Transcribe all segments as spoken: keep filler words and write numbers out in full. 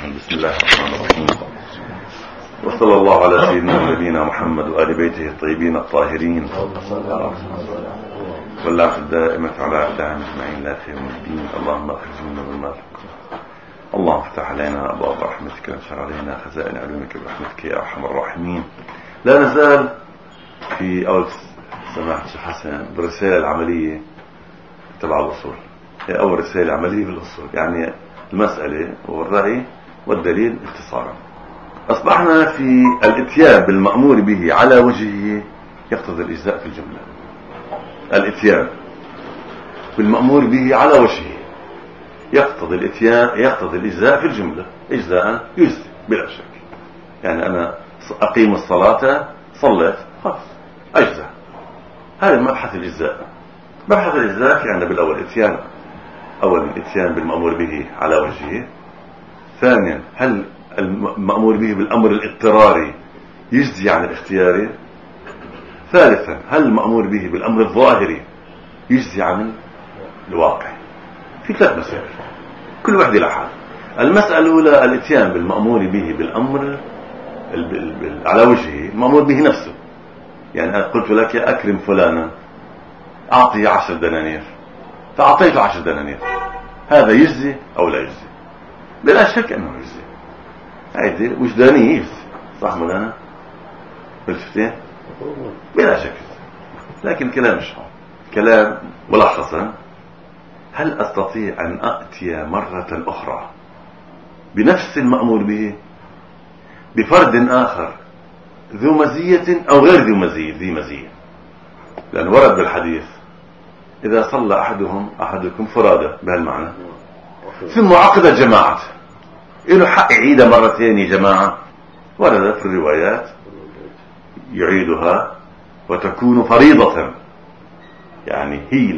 بسم الله الرحمن الرحيم، وصلى الله على سيدنا ونبينا محمد وآل بيته الطيبين الطاهرين والعافية الدائمة على أعدائهم أجمعين لا في يوم الدين. اللهم أخرجنا من النار، اللهم افتح علينا أبواب رحمتك وانشر علينا خزائن علومك برحمتك يا أرحم الراحمين. لا نزال في أول سماحة الشيخ حسن بالرسالة العملية تبع الأصول، هي أول رسالة عملية بالأصول، يعني المسألة والرأي والدليل اختصارا. أصبحنا في الاتيان بالمأمور به على وجهه يقتضي الإجزاء في الجملة. الاتيان بالمأمور به على وجهه يقتضي الاتيان يقتضي الإجزاء في الجملة. إجزاء يجزي بلا شك، يعني أنا أقيم الصلاة صليت خلاص أجزاء. هذا مبحث الإجزاء. مبحث الإجزاء في عندنا بالأول اتيان، أولا الاتيان بالمأمور به على وجهه. ثانيا هل المأمور به بالأمر الاضطراري يجزي عن الاختياري. ثالثا هل المأمور به بالأمر الظاهري يجزي عن الواقع. في ثلاث مسائل كل واحدة لحال. المسألة الأولى الاتيان بالمأمور به بالأمر على وجهه، المأمور به نفسه. يعني أنا قلت لك يا أكرم فلانا أعطيه عشر دنانير، فأعطيته عشر دنانير، هذا يجزي أو لا يجزي؟ بلا شك أنه يجزي. هذه وجدانية يجزي، صح مولانا؟ بالفتين بلا شك. لكن كلام مش هون. كلام ملخصا: هل أستطيع أن أأتي مرة أخرى بنفس المأمور به بفرد آخر ذو مزية أو غير ذو مزية ذي مزية؟ لأن ورد بالحديث: إذا صلى أحدهم أحدكم فرادى، بهالمعنى، ثم عقد جماعة، إله حق يعيد مرتين جماعة. ورد في الروايات يعيدها وتكون فريضة، يعني هي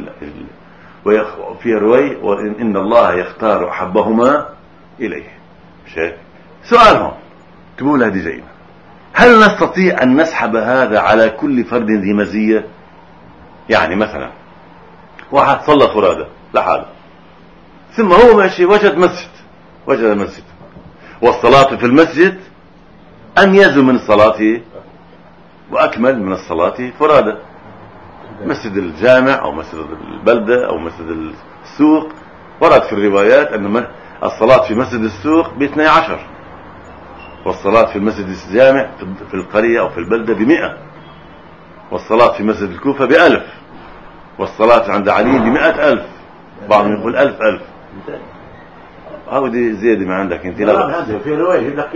وفي رواية وإن الله يختار أحبهما إليه. مش سؤالهم تقول هذه زينا، هل نستطيع أن نسحب هذا على كل فرد ذي مزية؟ يعني مثلا واحد صلى فرادى لحاله، ثم هو ماشي وجد مسجد وجد مسجد والصلاة في المسجد أميز من الصلاة وأكمل من الصلاة فرادى. مسجد الجامع أو مسجد البلدة أو مسجد السوق ورد في الروايات أن الصلاة في مسجد السوق باثني عشر، والصلاة في مسجد الجامع في القرية أو في البلدة بمئة، والصلاة في مسجد الكوفة بألف، والصلاة عند علي بمئة ألف، بعضهم يقول ألف ألف. هاو دي زيادة ما عندك انت. لا في رواية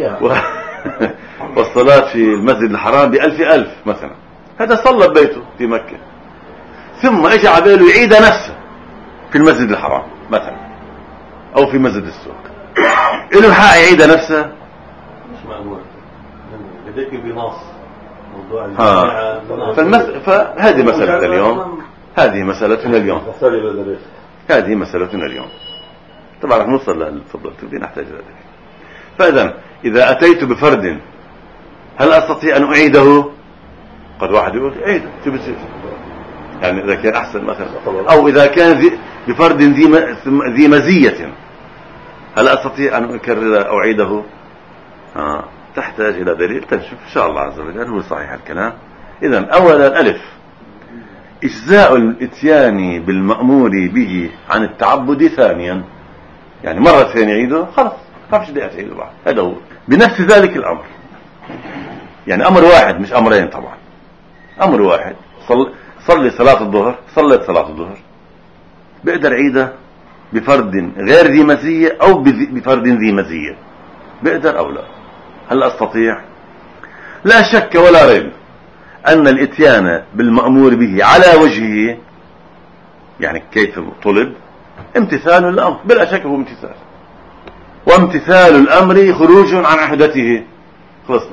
والصلاة في المسجد الحرام بألف ألف مثلا. هذا صلى ببيته في مكة، ثم اجى عباله يعيد نفسه في المسجد الحرام مثلا او في مسجد السوق، إله حق يعيد نفسه. مش مأمور بدك بنص موضوع ها. فالمس... فهذه مسألة اليوم، هذه مسألتنا اليوم هذه مسألتنا اليوم طبعا رح نوصل للفضل تبدي نحتاج إلى ذلك. فإذا إذا أتيت بفرد هل أستطيع أن أعيده؟ قد واحد يقول أعيده شو بتصير، يعني إذا كان أحسن مثلا، أو إذا كان بفرد ذي مزية هل أستطيع أن أكرر أو أعيده؟ آه. تحتاج إلى دليل تنشوف إن شاء الله عز وجل هو صحيح الكلام. إذن أولا ألف إجزاء الإتيان بالمأمور به عن التعبد. ثانيا يعني مرة ثانية يعيده خلاص خافش دي أتعيده بعد. هذا هو بنفس ذلك الأمر، يعني أمر واحد مش أمرين طبعا، أمر واحد. صل... صلي صلاة الظهر، صليت صلاة الظهر، بقدر عيده بفرد غير ذي مزية أو بفرد ذي مزية، بقدر أو لا؟ هل أستطيع؟ لا شك ولا ريب أن الاتيان بالمأمور به على وجهه، يعني كيف طلب، امتثال الأمر بلا شك، هو امتثال، وامتثال الأمر خروج عن عهدته. خلصنا.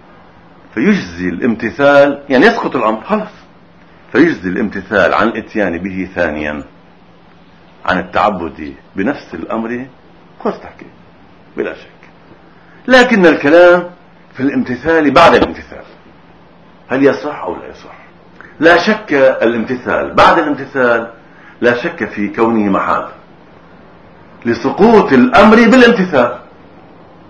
فيجزي الامتثال، يعني يسقط الأمر خلاص، فيجزي الامتثال عن الاتيان به ثانيا عن التعبد بنفس الأمر. خلص تحكي بلا شك. لكن الكلام في الامتثال بعد الامتثال، هل يصح أو لا يصح؟ لا شك الامتثال بعد الامتثال لا شك في كونه محال لسقوط الأمر بالامتثال.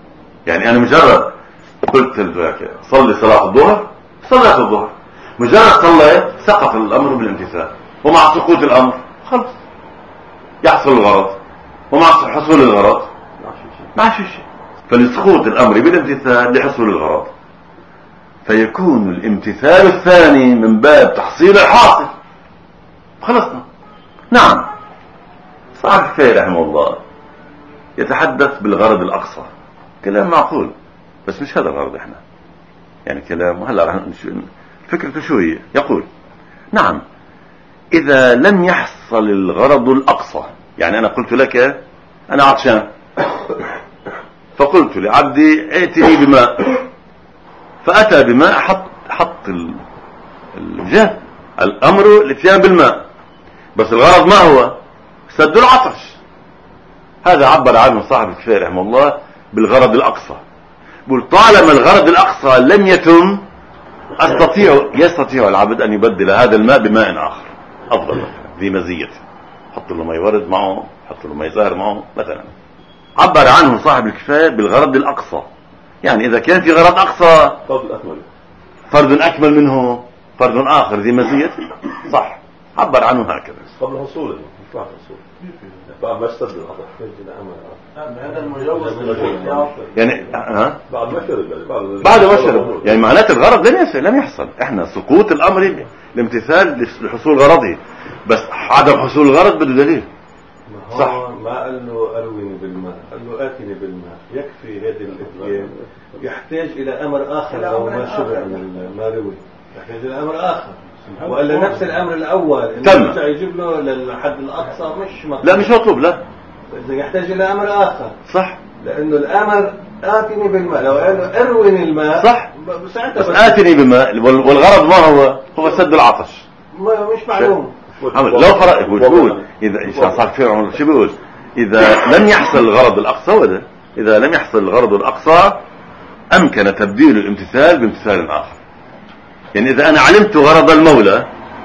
يعني انا مجرد قلت لك صلي صلاة الظهر، صلاة الظهر مجرد صليت سقط الامر بالامتثال، ومع سقوط الامر خلص يحصل الغرض، ومع حصول الغرض ما في شيء. فلسقوط الامر بالامتثال لحصول الغرض، فيكون الامتثال الثاني من باب تحصيل الحاصل. خلصنا. نعم. صاحب الكفاية رحمه الله يتحدث بالغرض الأقصى، كلام معقول، بس مش هذا الغرض احنا، يعني كلام هلا رح فكرته شو هي؟ يقول نعم إذا لم يحصل الغرض الأقصى، يعني أنا قلت لك أنا عطشان، فقلت لعبدي ائتني بماء، فأتى بماء، حط حط الجهد الأمر الاتيان بالماء، بس الغرض ما هو؟ سد العطش. هذا عبر عنه صاحب الكفاية رحمه الله بالغرض الأقصى. بقول طالما الغرض الأقصى لم يتم، أستطيع يستطيع العبد أن يبدل هذا الماء بماء آخر أفضل ذي مزية، حط له ماء ورد معه، حط له ماء زهر معه مثلا. عبر عنه صاحب الكفاية بالغرض الأقصى، يعني إذا كان في غرض أقصى فرد أكمل منه فرد آخر ذي مزية، صح، عبر عنه هكذا قبل حصوله مش بعد ما اشتد هذا المجوز يعني ها بعد ما شرب بعد ما شرب يعني معناته الغرض لم يحصل لم يحصل احنا سقوط الامر الامتثال لحصول غرضه، بس عدم حصول الغرض بده دليل. صح. ما قال له ارويني بالماء، قال له اتني بالماء، يكفي هذه الاتيان. يحتاج الى امر اخر لو ما شبع من ما روي، يحتاج الى امر اخر، ولا نفس الامر الاول انه يجيب له للحد الاقصى مش مطلوب. لا مش مطلوب، لا اذا يحتاج الى امر اخر، صح، لانه الامر اتني بالماء، لو قال له ارويني الماء صح، ساعتها بس اتني بالماء، والغرض ما هو؟ هو سد العطش، مش معلوم. لو فرق يقول اذا ان شاء صار في عمر شو بيقول؟ اذا لم يحصل الغرض الاقصى، وده اذا لم يحصل الغرض الاقصى امكن تبديل الامتثال بامتثال اخر. يعني اذا انا علمت غرض المولى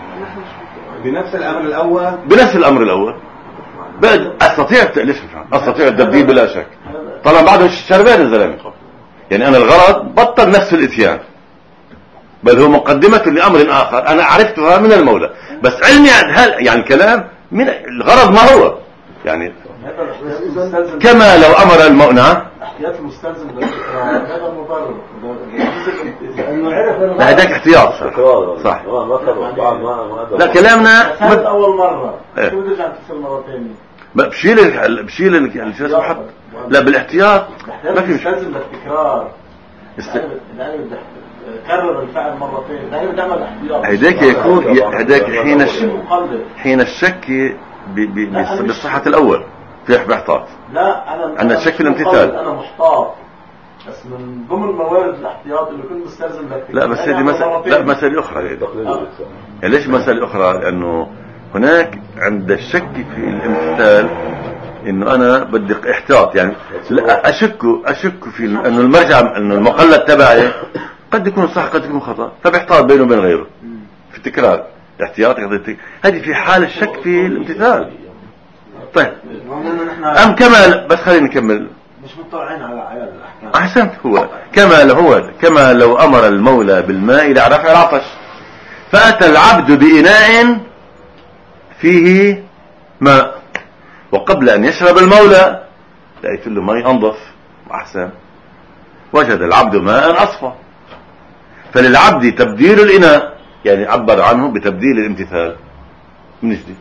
بنفس الامر الاول بنفس الامر الاول بعد استطيع ليش استطيع التبديل بلا شك، طالما بعده شربان الزلمه. يعني انا الغرض بطل نفس الاتيان، بل هو مقدمة لأمر آخر أنا عرفتها من المولى، بس علمي هل يعني الكلام من الغرض ما هو؟ يعني كما لو أمر المؤنى احتياط المستلزم هذا مبرر لا هداك احتياط صح. لا كلامنا هذا أول مرة شو ترجع تفصل مرة ثانية بشيل بشيل الشيء اسمه لا بالاحتياط ما في مستلزم للتكرار، يعني بدك كرر الفعل مرتين، يعني بتعمل احتياط. هداك يكون هداك حين الشك حين الشك بصحة الأول في احتياط. لا أنا أنا الشك في الامتثال، أنا محتاط، بس من ضمن موارد الاحتياط اللي كنت مستلزم للتكرار. لا بس هذه مسألة، لا مسألة أخرى يعني. يعني ليش مسألة أخرى؟ لأنه هناك عند الشك في الامتثال إنه أنا بدي احتياط، يعني أشك أشك في إنه المرجع إنه المقلد تبعي قد يكون صح قد يكون خطأ، فبيحتاط بينه وبين غيره في التكرار. احتياط هذه في حال الشك في الامتثال. طيب أم كما بس خلينا نكمل، مش مطلعين على عيال الأحكام. أحسنت. هو كما لو هو كما لو أمر المولى بالماء لرفع العطش، فأتى العبد بإناء فيه ماء، وقبل أن يشرب المولى لقيت له ماء أنظف وأحسن، وجد العبد ماء أصفى، فللعبد تبديل الإناء، يعني عبر عنه بتبديل الامتثال من جديد،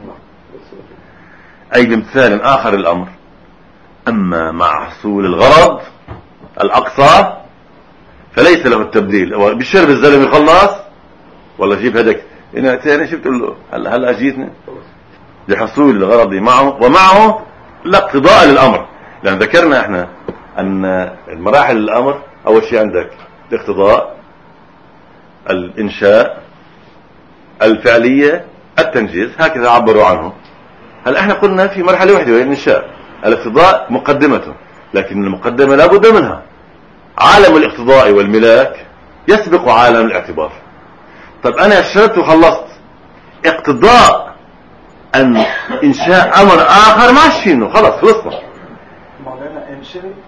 أي بامتثال آخر الأمر. أما مع حصول الغرض الأقصى فليس له التبديل، بالشرب الزلمة خلاص والله جيب هدك إناء ثاني، شو بتقول له هلا هلا أجيتني لحصول الغرض معه، ومعه لا اقتضاء للأمر، لأن ذكرنا احنا أن المراحل الأمر أول شيء عندك الاقتضاء، الإنشاء، الفعلية، التنجيز، هكذا عبروا عنه. هل احنا قلنا في مرحلة واحدة وهي الإنشاء. الاقتضاء مقدمته، لكن المقدمة لا بد منها. عالم الاقتضاء والملاك يسبق عالم الاعتبار. طب أنا شربت وخلصت، اقتضاء أن إنشاء أمر آخر ما شينه، خلاص خلصنا.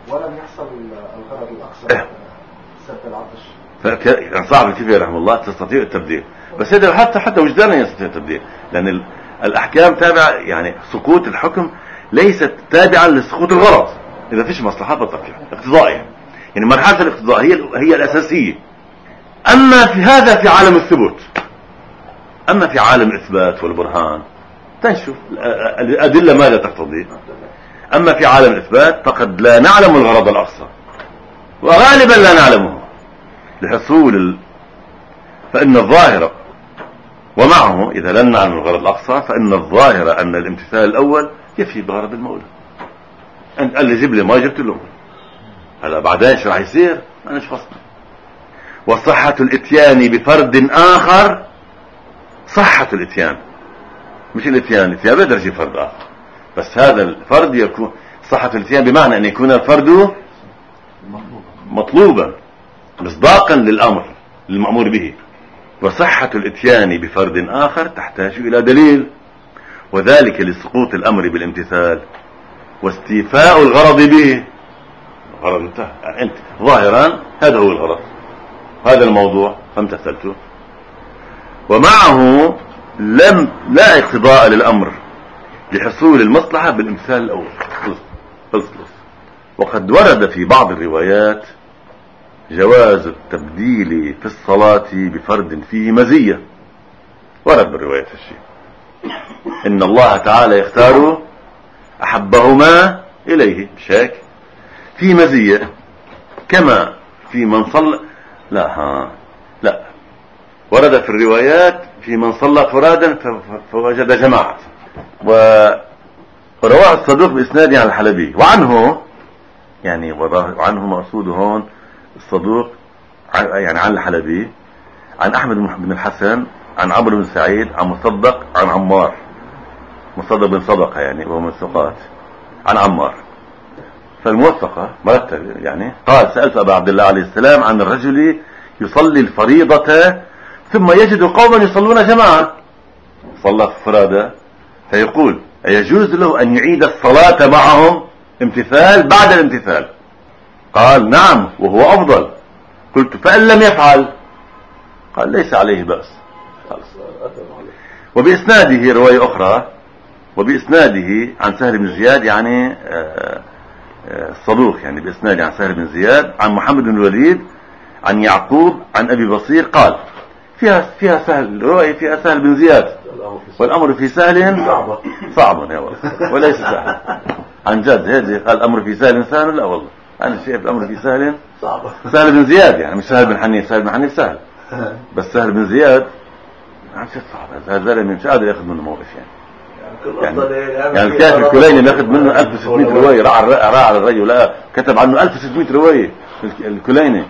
ولم يحصل الغرض الأقصى سد العطش. فكان صعب كيف رحمه الله تستطيع التبديل، بس هذا حتى حتى وجدانا يستطيع التبديل، لأن الأحكام تابعة، يعني سقوط الحكم ليست تابعا لسقوط الغرض. إذا فيش مصلحة بترجع اقتضائية، يعني مرحلة الاقتضاء هي هي الأساسية. أما في هذا في عالم الثبوت، أما في عالم الإثبات والبرهان تنشوف الأدلة ماذا تقتضي. أما في عالم الإثبات فقد لا نعلم الغرض الأقصى، وغالبا لا نعلمه لحصول ال... فإن الظاهر، ومعه إذا لم نعلم الغرض الأقصى فإن الظاهر أن الامتثال الأول يفي بغرض المولى. أنت قال لي جيب لي ما جبت له، هلا بعدين شو راح يصير أنا مش فصل. وصحة الاتيان بفرد آخر، صحة الاتيان مش الاتيان، الاتيان بيقدر يجيب فرد آخر، بس هذا الفرد يكون صحة الاتيان بمعنى أن يكون الفرد مطلوبا مصداقا للأمر المأمور به. وصحة الاتيان بفرد آخر تحتاج إلى دليل، وذلك لسقوط الأمر بالامتثال واستيفاء الغرض به. الغرض انتهى، يعني أنت ظاهرا هذا هو الغرض، هذا الموضوع فامتثلته. ومعه لم لا اقتضاء للأمر لحصول المصلحة بالامتثال الأول. خلص. وقد ورد في بعض الروايات جواز التبديل في الصلاة بفرد فيه مزية، ورد بالرواية الشيء إن الله تعالى يختار أحبهما إليه، شاك في مزية كما في من صلى. لا ها لا ورد في الروايات في من صلى فرادا فوجد جماعة. ورواه الصدوق بإسناد عن الحلبي وعنه، يعني وعنه مقصود هون الصدوق يعني عن الحلبي عن أحمد بن الحسن عن عمرو بن سعيد عن مصدق عن عمار، مصدق بن صدقة يعني وهو من الثقات، عن عمار. فالموثقة مرتب يعني قال سألت أبا عبد الله عليه السلام عن الرجل يصلي الفريضة ثم يجد قوما يصلون جماعة، صلى فرادة، فيقول أيجوز له أن يعيد الصلاة معهم امتثال بعد الامتثال؟ قال نعم وهو أفضل. قلت فإن لم يفعل؟ قال ليس عليه بأس. وبإسناده رواية أخرى، وبإسناده عن سهل بن زياد يعني الصدوق يعني بإسناده عن سهل بن زياد عن محمد بن الوليد عن يعقوب عن أبي بصير قال فيها فيها سهل، رواية فيها سهل بن زياد، والأمر في سهل صعب يا والله وليس سهل عن جد. هذه قال الأمر في سهل سهل، لا والله أنا شايف الأمر في سهل صعب. سهل بن زياد يعني مش سهل بن حنيف، سهل بن حنيف سهل، بس سهل بن زياد عن شيء صعب. هذا الزلمة مش قادر ياخذ منه موقف يعني يعني, يعني الكاتب الكليني بياخذ منه ألف وستمائة رواية، راح راح على الرجل لا كتب عنه ألف وستمائة رواية الكليني،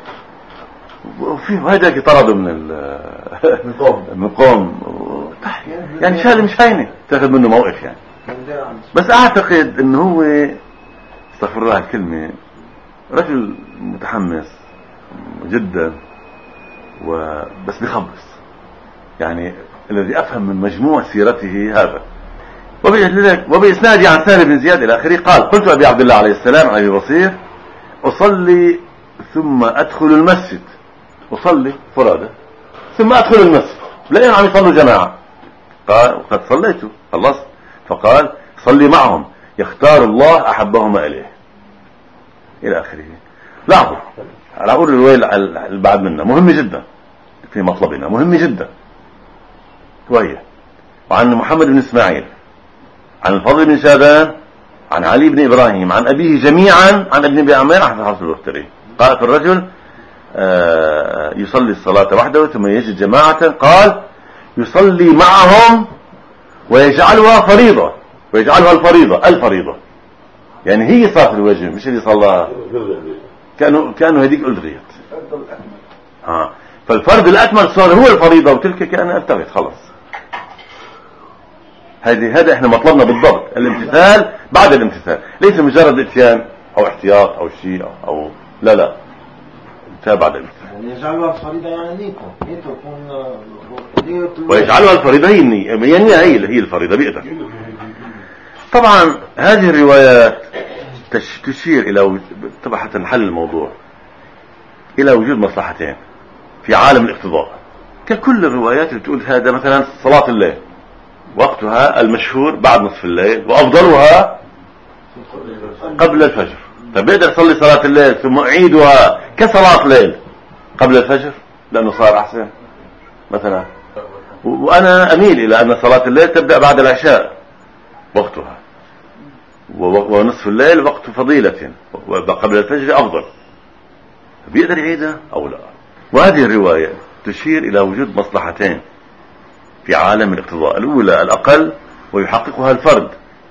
وفي هذاك طرده من من قوم يعني شال مش هينه تاخذ منه موقف يعني. بس اعتقد انه هو استغفر الله الكلمة رجل متحمس جدا وبس بيخبص يعني، الذي افهم من مجموع سيرته هذا. وبإسنادي عن سهل بن زياد الى اخره قال قلت ابي عبد الله عليه السلام عن ابي بصير اصلي ثم ادخل المسجد، اصلي فرادة ثم ادخل المسجد لأنهم عم يصلوا جماعة، قال قد صليت خلصت، فقال صلي معهم يختار الله احبهما اليه الى اخره. لاحظوا انا اقول الرواية البعد منها مهمة جدا في مطلبنا، مهمة جدا وهي وعن محمد بن اسماعيل عن الفضل بن شابان عن علي بن ابراهيم عن ابيه جميعا عن ابن ابي عمير عن حفص البختري قال في الرجل آه يصلي الصلاة وحده ثم يجد جماعة، قال يصلي معهم ويجعلها فريضة، ويجعلها الفريضة الفريضة يعني هي صار في الوجه مش اللي صلاها، كانوا كانوا هذيك ألغيت ها، فالفرض الأكمل صار هو الفريضة وتلك كأنها ارتغت خلاص. هذه هذا احنا مطلبنا بالضبط، الامتثال بعد الامتثال، ليس مجرد اتيان او احتياط او شيء أو, او لا لا بعد الامتثال. يعني يجعلها الفريضة يعني نيته نيته يكون ويجعلها الفريضة هي النية، هي هي هي الفريضة بيقدر. طبعا هذه الروايات تشير إلى طبعا حتى نحل الموضوع إلى وجود مصلحتين في عالم الاقتضاء ككل الروايات اللي بتقول هذا مثلا صلاة الليل وقتها المشهور بعد نصف الليل وأفضلها قبل الفجر. طيب بيقدر يصلي صلاة الليل ثم أعيدها كصلاة ليل قبل الفجر لأنه صار أحسن مثلا. وأنا أميل إلى أن صلاة الليل تبدأ بعد العشاء وقتها ونصف الليل وقت فضيلة وقبل الفجر أفضل. بيقدر يعيدها أو لا. وهذه الرواية تشير إلى وجود مصلحتين في عالم الاقتضاء. الأولى الأقل ويحققها الفرد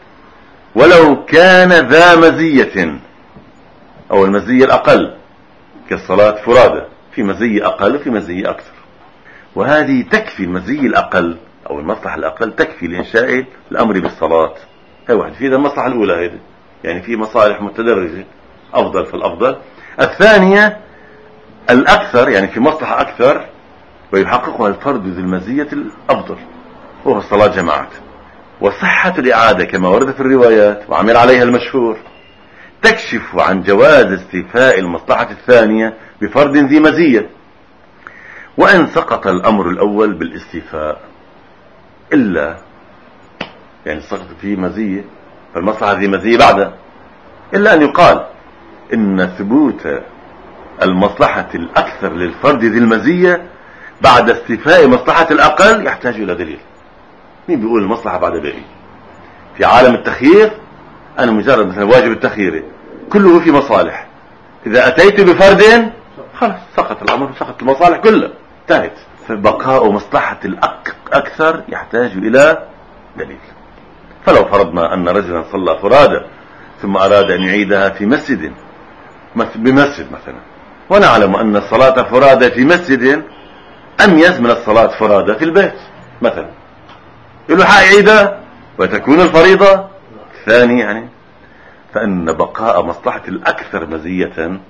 ولو كان ذا مزية أو المزية الأقل كالصلاة فرادى في مزية أقل وفي مزية أكثر. وهذه تكفي المزية الأقل أو المصلحة الأقل تكفي لإنشاء الأمر بالصلاة. هي واحد في ذا المصلحة الأولى هذه يعني في مصالح متدرجة أفضل فالأفضل. الثانية الأكثر يعني في مصلحة أكثر ويحققها الفرد ذي المزية الأفضل وهو الصلاة جماعة. وصحة الإعادة كما ورد في الروايات وعمل عليها المشهور تكشف عن جواز استيفاء المصلحة الثانية بفرد ذي مزية. وأن سقط الأمر الأول بالاستيفاء إلا يعني سقط فيه مزية فالمصلحة ذي مزية بعدها إلا أن يقال إن ثبوت المصلحة الأكثر للفرد ذي المزية بعد استيفاء مصلحة الأقل يحتاج إلى دليل. مين بيقول المصلحة بعد دليل؟ في عالم التخيير أنا مجرد مثلا واجب التخيير كله في مصالح إذا أتيت بفرد خلاص سقط الأمر سقط المصالح كلها انتهت. فبقاء مصلحة الأكثر يحتاج إلى دليل. فلو فرضنا أن رجلا صلى فرادى ثم أراد أن يعيدها في مسجد بمسجد مثلا ونعلم أن الصلاة فرادى في مسجد أميز من الصلاة فرادى في البيت مثلا يقول له حيعيدها وتكون الفريضة الثاني يعني فإن بقاء مصلحة الأكثر مزية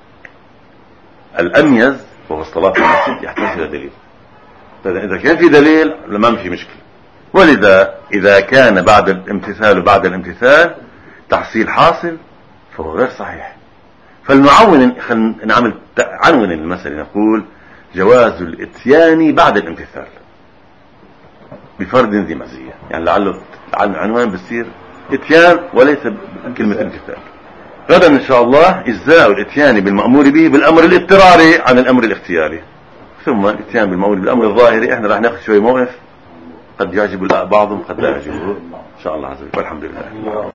الأميز وهو الصلاة في المسجد يحتاج إلى دليل. إذا كان في دليل لما في مشكلة. ولذا إذا كان بعد الامتثال وبعد الامتثال تحصيل حاصل فهو غير صحيح. فالمعون نعمل عنون المسألة نقول جواز الاتيان بعد الامتثال بفرد ذي مزية يعني لعله عنوان بصير اتيان وليس كلمة امتثال. غدا ان شاء الله اجزاء الاتيان بالمأمور به بالامر الاضطراري عن الامر الاختياري ثم الاتيان بالمأمور بالامر الظاهري. احنا راح ناخذ شوي موقف قد يعجب بعضهم قد لا يعجبه ان شاء الله عز وجل والحمد لله.